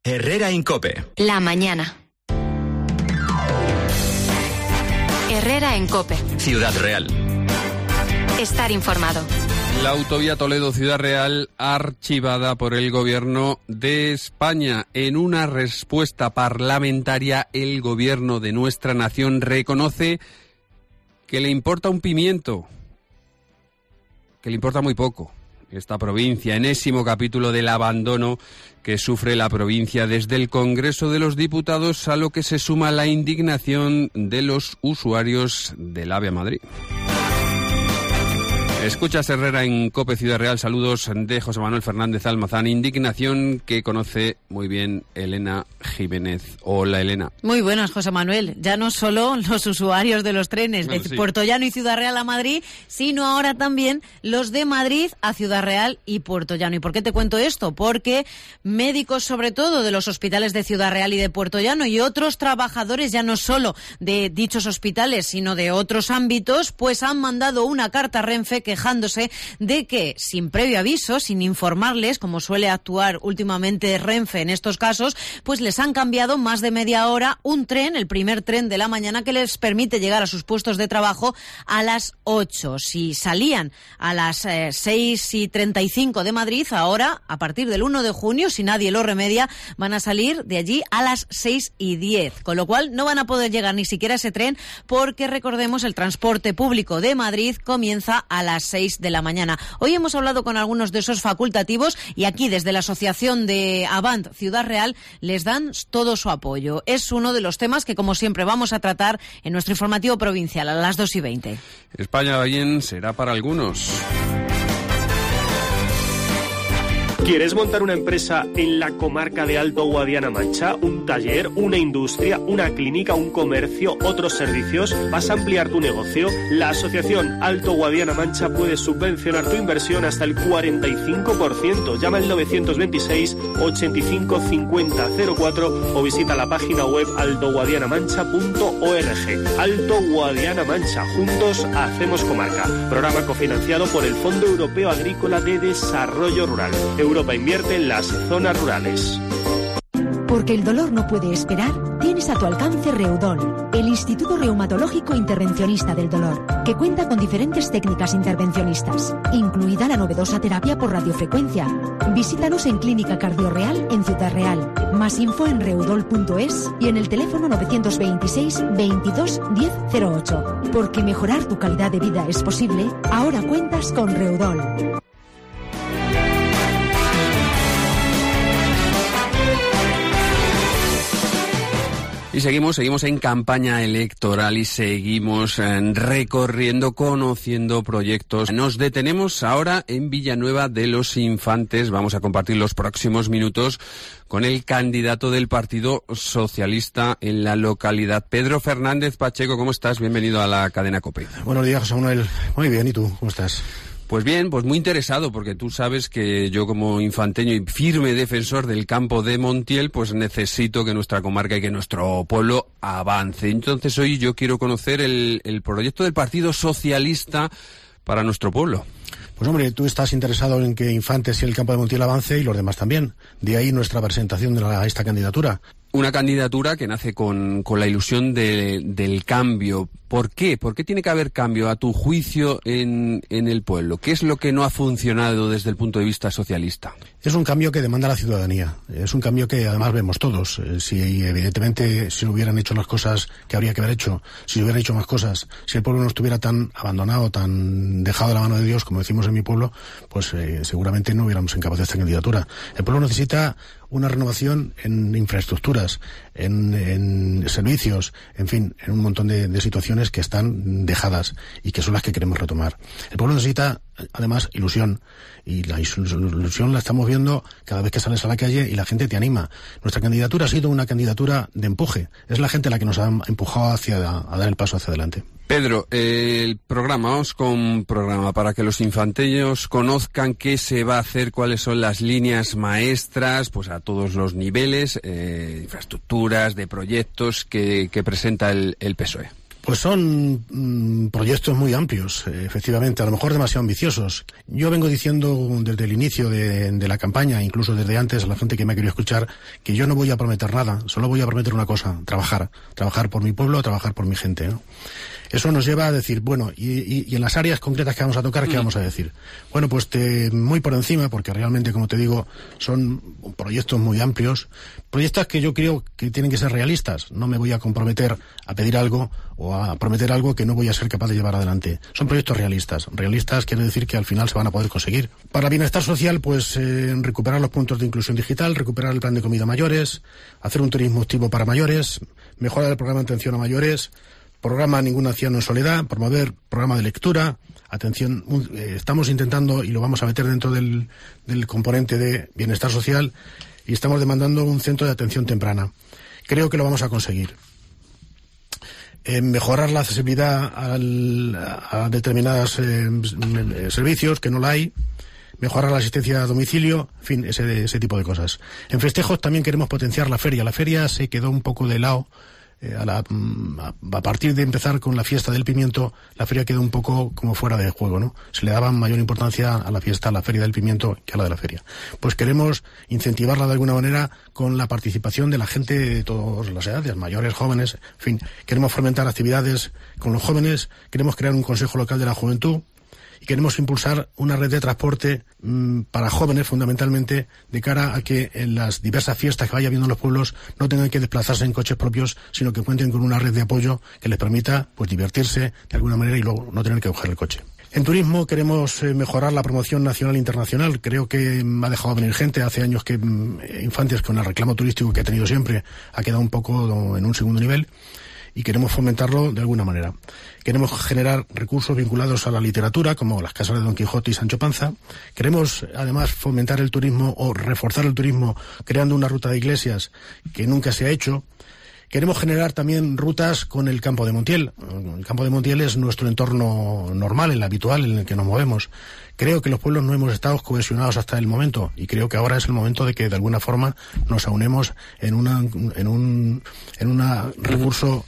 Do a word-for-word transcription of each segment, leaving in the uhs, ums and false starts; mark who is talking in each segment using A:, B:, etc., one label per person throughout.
A: Herrera en COPE.
B: La mañana. Herrera en COPE.
A: Ciudad Real.
B: Estar informado.
C: La autovía Toledo-Ciudad Real archivada por el Gobierno de España. En una respuesta parlamentaria, el Gobierno de nuestra nación reconoce que le importa un pimiento, que le importa muy poco esta provincia, enésimo capítulo del abandono que sufre la provincia desde el Congreso de los Diputados, a lo que se suma la indignación de los usuarios del AVE a Madrid. Escuchas Herrera en COPE Ciudad Real. Saludos de José Manuel Fernández Almazán. Indignación que conoce muy bien Elena Jiménez. Hola, Elena.
D: Muy buenas, José Manuel. Ya no solo los usuarios de los trenes de sí. Puerto Llano y Ciudad Real a Madrid, sino ahora también los de Madrid a Ciudad Real y Puerto Llano. ¿Y por qué te cuento esto? Porque médicos, sobre todo de los hospitales de Ciudad Real y de Puerto Llano, y otros trabajadores, ya no solo de dichos hospitales, sino de otros ámbitos, pues han mandado una carta a Renfe que quejándose de que, sin previo aviso, sin informarles, como suele actuar últimamente Renfe en estos casos, pues les han cambiado más de media hora un tren, el primer tren de la mañana, que les permite llegar a sus puestos de trabajo a las ocho. Si salían a las eh, seis y treinta y cinco de Madrid, ahora, a partir del uno de junio, si nadie lo remedia, van a salir de allí a las seis y diez, con lo cual no van a poder llegar ni siquiera a ese tren, porque recordemos, el transporte público de Madrid comienza a las seis de la mañana. Hoy hemos hablado con algunos de esos facultativos y aquí desde la asociación de Avant Ciudad Real les dan todo su apoyo. Es uno de los temas que, como siempre, vamos a tratar en nuestro informativo provincial a las dos y veinte.
C: España bien será para algunos.
E: ¿Quieres montar una empresa en la comarca de Alto Guadiana Mancha? ¿Un taller, una industria, una clínica, un comercio, otros servicios? ¿Vas a ampliar tu negocio? La Asociación Alto Guadiana Mancha puede subvencionar tu inversión hasta el cuarenta y cinco por ciento. Llama al novecientos veintiséis, ochenta y cinco, cincuenta, cero cuatro o visita la página web alto guadiana mancha punto org. Alto Guadiana Mancha, juntos hacemos comarca. Programa cofinanciado por el Fondo Europeo Agrícola de Desarrollo Rural. Europa invierte en las zonas rurales.
F: Porque el dolor no puede esperar, tienes a tu alcance Reudol, el Instituto Reumatológico Intervencionista del Dolor, que cuenta con diferentes técnicas intervencionistas, incluida la novedosa terapia por radiofrecuencia. Visítanos en Clínica Cardiorreal en Ciudad Real. Más info en reudol punto es y en el teléfono novecientos veintiséis, veintidós, diez cero ocho. Porque mejorar tu calidad de vida es posible, ahora cuentas con Reudol.
C: Y seguimos, seguimos en campaña electoral y seguimos eh, recorriendo, conociendo proyectos. Nos detenemos ahora en Villanueva de los Infantes. Vamos a compartir los próximos minutos con el candidato del Partido Socialista en la localidad. Pedro Fernández Pacheco, ¿cómo estás? Bienvenido a la cadena COPE.
G: Buenos días, José Manuel. Muy bien, ¿y tú? ¿Cómo estás?
C: Pues bien, pues muy interesado, porque tú sabes que yo, como infanteño y firme defensor del campo de Montiel, pues necesito que nuestra comarca y que nuestro pueblo avance. Entonces hoy yo quiero conocer el, el proyecto del Partido Socialista para nuestro pueblo.
G: Pues hombre, tú estás interesado en que Infantes y el campo de Montiel avance y los demás también. De ahí nuestra presentación de la, esta candidatura.
C: Una candidatura que nace con, con la ilusión de, del cambio. ¿Por qué? ¿Por qué tiene que haber cambio, a tu juicio, en, en el pueblo? ¿Qué es lo que no ha funcionado desde el punto de vista socialista?
G: Es un cambio que demanda la ciudadanía. Es un cambio que además vemos todos. Si evidentemente si hubieran hecho las cosas que habría que haber hecho, si hubieran hecho más cosas, si el pueblo no estuviera tan abandonado, tan dejado de la mano de Dios, como decimos en mi pueblo, pues eh, seguramente no hubiéramos encabezado esta candidatura. El pueblo necesita una renovación en infraestructuras, en, en servicios, en fin, en un montón de, de situaciones que están dejadas y que son las que queremos retomar. El pueblo necesita, además, ilusión, y la ilusión la estamos viendo cada vez que sales a la calle y la gente te anima. Nuestra candidatura ha sido una candidatura de empuje. Es la gente la que nos ha empujado hacia a dar el paso hacia adelante.
C: Pedro, eh, el programa, vamos con programa para que los infanteños conozcan qué se va a hacer, cuáles son las líneas maestras, pues a todos los niveles, eh, infraestructuras, de proyectos que, que presenta el, el P S O E.
G: Pues son mm, proyectos muy amplios, eh, efectivamente, a lo mejor demasiado ambiciosos. Yo vengo diciendo desde el inicio de, de la campaña, incluso desde antes, a la gente que me ha querido escuchar, que yo no voy a prometer nada, solo voy a prometer una cosa: trabajar, trabajar por mi pueblo, trabajar por mi gente, ¿no? Eso nos lleva a decir, bueno, y, y, y en las áreas concretas que vamos a tocar, ¿qué mm. vamos a decir? Bueno, pues te, muy por encima, porque realmente, como te digo, son proyectos muy amplios, proyectos que yo creo que tienen que ser realistas. No me voy a comprometer a pedir algo o a prometer algo que no voy a ser capaz de llevar adelante. Son proyectos realistas. Realistas quiere decir que al final se van a poder conseguir. Para bienestar social, pues eh, recuperar los puntos de inclusión digital, recuperar el plan de comida a mayores, hacer un turismo activo para mayores, mejorar el programa de atención a mayores, programa Ningún Anciano en Soledad, promover programa de lectura, atención, eh, estamos intentando, y lo vamos a meter dentro del, del componente de bienestar social, y estamos demandando un centro de atención temprana. Creo que lo vamos a conseguir. Eh, mejorar la accesibilidad al, a determinados eh, servicios, que no la hay, mejorar la asistencia a domicilio, en fin, ese, ese tipo de cosas. En festejos también queremos potenciar la feria. La feria se quedó un poco de lado. Eh, a, la, a, a partir de empezar con la fiesta del pimiento, la feria quedó un poco como fuera de juego, ¿no? Se le daba mayor importancia a la fiesta, a la feria del pimiento, que a la de la feria. Pues queremos incentivarla de alguna manera con la participación de la gente de todas las edades, mayores, jóvenes, en fin. Queremos fomentar actividades con los jóvenes, queremos crear un consejo local de la juventud, y queremos impulsar una red de transporte mmm, para jóvenes, fundamentalmente, de cara a que en las diversas fiestas que vaya habiendo en los pueblos no tengan que desplazarse en coches propios, sino que cuenten con una red de apoyo que les permita pues divertirse de alguna manera y luego no tener que coger el coche. En turismo queremos eh, mejorar la promoción nacional e internacional. Creo que me ha dejado venir gente. Hace años que mm, Infantes, con el reclamo turístico que ha tenido siempre, ha quedado un poco en un segundo nivel. Y queremos fomentarlo de alguna manera. Queremos generar recursos vinculados a la literatura, como las casas de Don Quijote y Sancho Panza. Queremos, además, fomentar el turismo o reforzar el turismo creando una ruta de iglesias que nunca se ha hecho. Queremos generar también rutas con el Campo de Montiel. El Campo de Montiel es nuestro entorno normal, el habitual en el que nos movemos. Creo que los pueblos no hemos estado cohesionados hasta el momento y creo que ahora es el momento de que de alguna forma nos aunemos en una, en un, en una recurso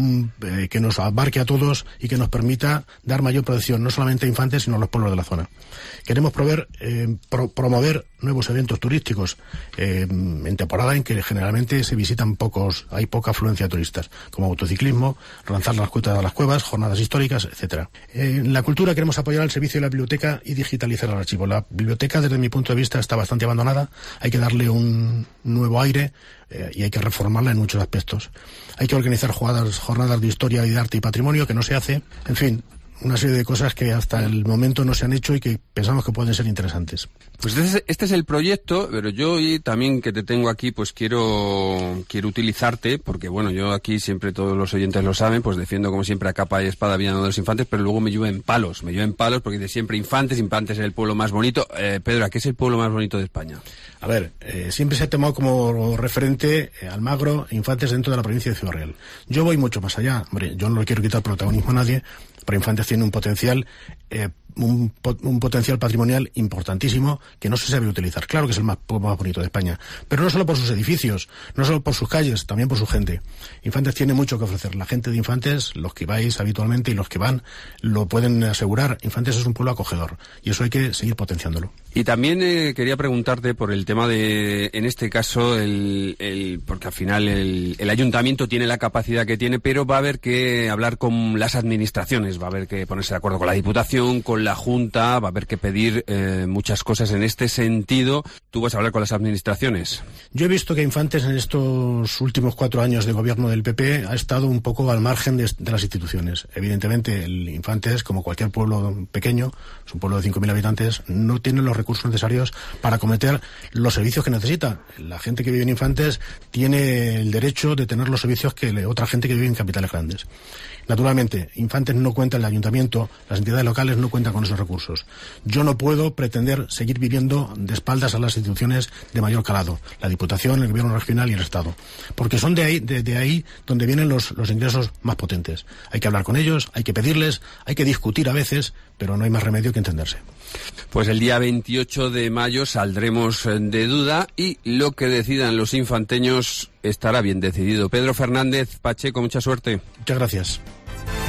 G: que nos abarque a todos y que nos permita dar mayor protección, no solamente a Infantes, sino a los pueblos de la zona. Queremos proveer, eh, pro, promover nuevos eventos turísticos eh, en temporada en que generalmente se visitan pocos, hay poca afluencia de turistas, como autociclismo, lanzar las cuotas a las cuevas, jornadas históricas, etcétera. Eh, en la cultura queremos apoyar el servicio de la biblioteca y digitalizar el archivo. La biblioteca, desde mi punto de vista, está bastante abandonada, hay que darle un nuevo aire eh, y hay que reformarla en muchos aspectos. Hay que organizar jornadas, jornadas de historia y de arte y patrimonio, que no se hace. En fin, una serie de cosas que hasta el momento no se han hecho y que pensamos que pueden ser interesantes.
C: Pues este es, este es el proyecto, pero yo hoy también que te tengo aquí, pues quiero quiero utilizarte, porque bueno, yo aquí siempre todos los oyentes lo saben, pues defiendo como siempre a capa y espada Villanueva de los Infantes, pero luego me llueven palos, me llueven palos porque de siempre Infantes, Infantes es el pueblo más bonito. Eh, Pedro, ¿qué es el pueblo más bonito de España?
G: A ver, eh, siempre se ha tomado como referente eh, Almagro e Infantes dentro de la provincia de Ciudad Real. Yo voy mucho más allá, hombre, yo no le quiero quitar protagonismo a nadie, pero Infantes tiene un potencial eh, un, un potencial patrimonial importantísimo que no se sabe utilizar. Claro que es el más, más bonito de España, pero no solo por sus edificios, no solo por sus calles, también por su gente. Infantes tiene mucho que ofrecer. La gente de Infantes, los que vais habitualmente y los que van, lo pueden asegurar. Infantes es un pueblo acogedor y eso hay que seguir potenciándolo.
C: Y también eh, quería preguntarte por el tema de, en este caso, el, el porque al final el, el ayuntamiento tiene la capacidad que tiene, pero va a haber que hablar con las administraciones, va a haber que ponerse de acuerdo con la Diputación, con la Junta, va a haber que pedir eh, muchas cosas en este sentido. ¿Tú vas a hablar con las administraciones?
G: Yo he visto que Infantes en estos últimos cuatro años de gobierno del P P ha estado un poco al margen de, de las instituciones. Evidentemente, el Infantes, como cualquier pueblo pequeño, es un pueblo de cinco mil habitantes, no tiene los recursos necesarios para acometer los servicios que necesita. La gente que vive en Infantes tiene el derecho de tener los servicios que otra gente que vive en capitales grandes. Naturalmente, Infantes no cuenta, el ayuntamiento, las entidades locales no cuentan con esos recursos. Yo no puedo pretender seguir viviendo de espaldas a las instituciones de mayor calado, la Diputación, el Gobierno regional y el Estado, porque son de ahí, de, de ahí donde vienen los, los ingresos más potentes. Hay que hablar con ellos, hay que pedirles, hay que discutir a veces, pero no hay más remedio que entenderse.
C: Pues el día veintiocho de mayo saldremos de duda y lo que decidan los infanteños estará bien decidido. Pedro Fernández Pacheco, mucha suerte.
G: Muchas gracias.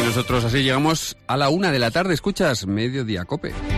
C: nosotros así llegamos a la una de la tarde. Escuchas Mediodía Cope.